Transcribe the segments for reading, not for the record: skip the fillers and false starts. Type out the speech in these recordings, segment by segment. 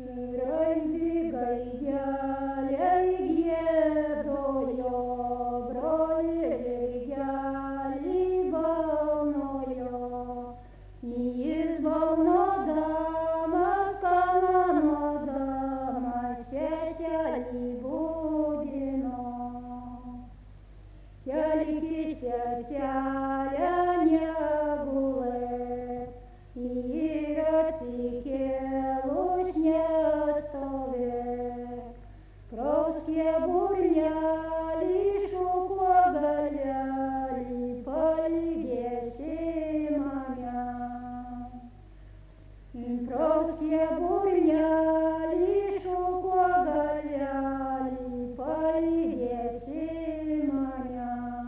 Raizgai gėliai giedojo, broliai gėliai balnojo. Jis balnodamas, kamanodamas, seselį budino. Kelki seselę negulėk, ir atsikėlus nestovėk. Krauskė burnelį, šuko galelį, palydėsi mane. Krauskė burnelį, šuko galelį, palydėsi mane.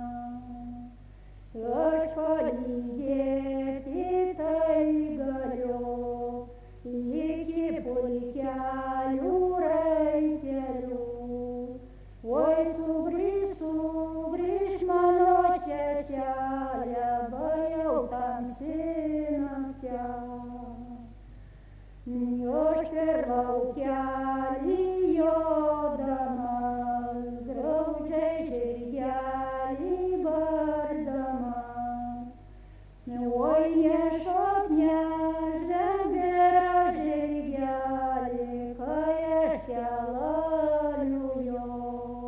Aš palydėti tai galiu, iki pulkelių raitelių. Oi, sugrįžk mano seselė, bajau tamsi naktia. Aš per laukelį jodamas, graudžiai žirgelį bardamas. Oi, nešok, nežengėra žirgelį, kai aš kelaliujo.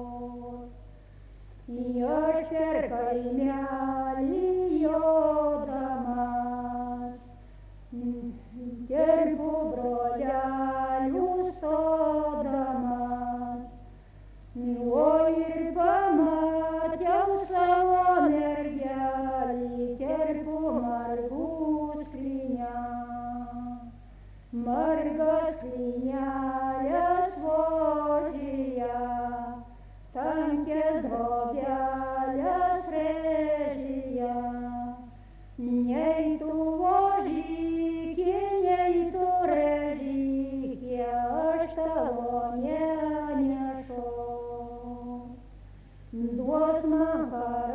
Aš per kaimelį jodamas, gerbiu brolelių stodamas. Oi, ir pamačiau savo mergelį, kerpu margų skrynią. Margas skrynelės vožyje, tankės drobelės rėžyje. Nei tu vožykė, nei tu rėžykė, aš tavo nenešu. Duos man